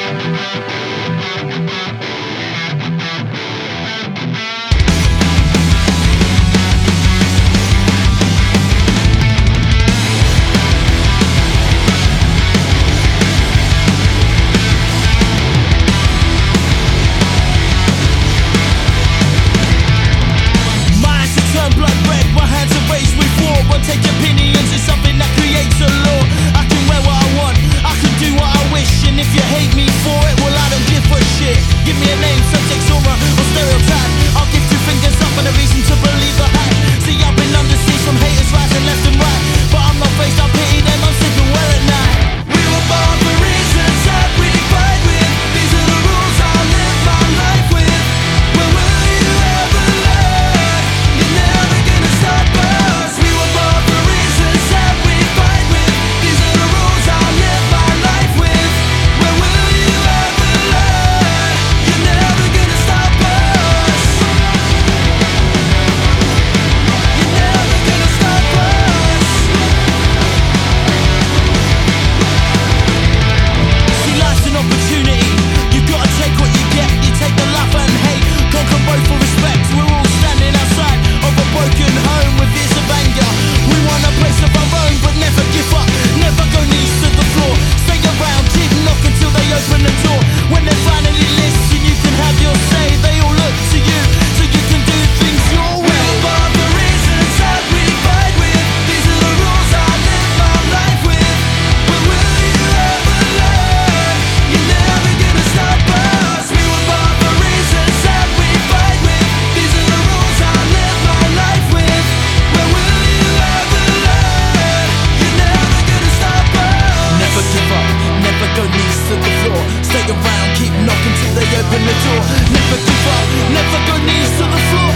Take opinions is something that creates a law. I can wear what I want, I can do what I wish, and if you hate me for it, well I don't give a shit. Give me a name, subject, genre, or stereotype. I'll give two fingers up and a reason to believe the hype. See, I've been under siege from haters rising left and right, but I'm not faced, I pity them, I'm sleeping well at night. We were born for reasons that we fight with. These are the rules I live my life with. Well, will you ever learn? You're never gonna stop us. We were born for reasons that we fight with. These are the rules I live my life with. Well, will you ever learn? You're never gonna stop us. You're never gonna stop us. See, life's an opportunity. You gotta take what you get. You take the love and hate, conquer both for respect. We're all standing outside of a broken home with years of anger. We want a place of our own, but never give up. Never go knees to the floor. Stay around, keep knock until they open the door. When they finally listen, you can have your say. They all look to you, so you can do things your way. We're born for reasons that we fight with. These are the rules I live my life with. But will you ever learn? You're never gonna stop us. We were born for reasons that we fight with. These are the rules I live my life with. But will you ever learn? You're never gonna stop us. Never give up, never go knees to the floor. Stay around, keep knocking till they open the door. Never give up, never go knees to the floor.